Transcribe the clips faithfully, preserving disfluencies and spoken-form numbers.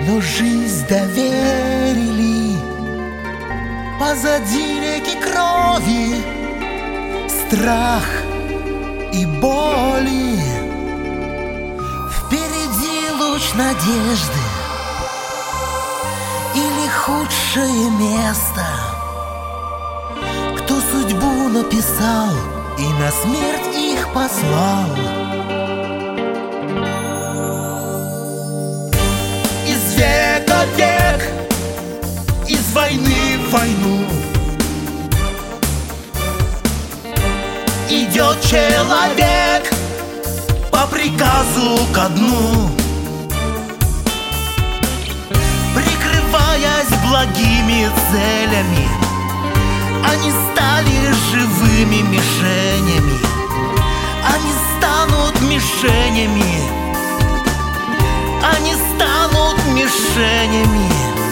но жизнь доверили. Позади реки крови, страх и боли. Впереди луч надежды или худшее место. Кто судьбу написал и на смерть их послал. Из века в век, из войны в войну идет человек по приказу ко дну, прикрываясь благими целями. Они стали живыми мишенями. Они станут мишенями. Они станут мишенями.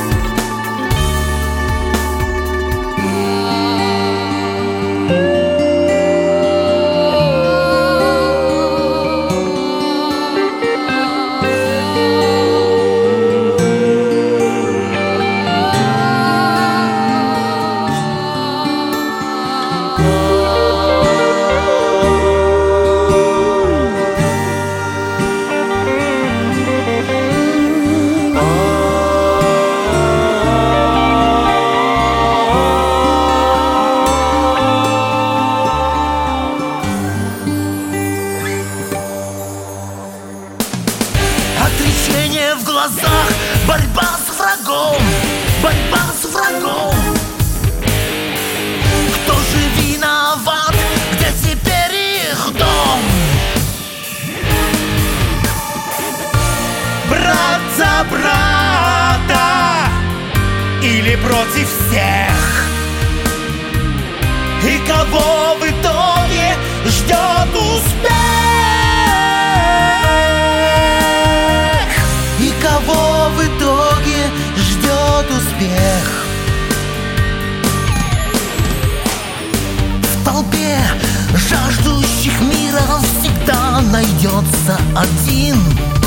Отречение в глазах, борьба с врагом, борьба с врагом. Кто же виноват, где теперь их дом? Брат за брата или против всех? И кого в итоге ждет успех? Кого в итоге ждет успех? В толпе жаждущих мира всегда найдется один,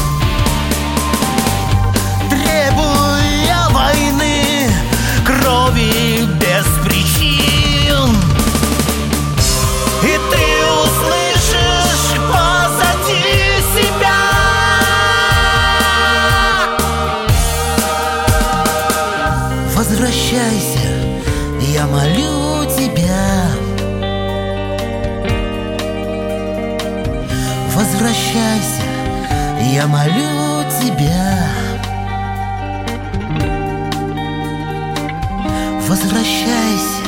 требуя войны, крови без причин. И ты услышишь позади себя: возвращайся, я молю тебя. Возвращайся, я молю тебя. Возвращайся.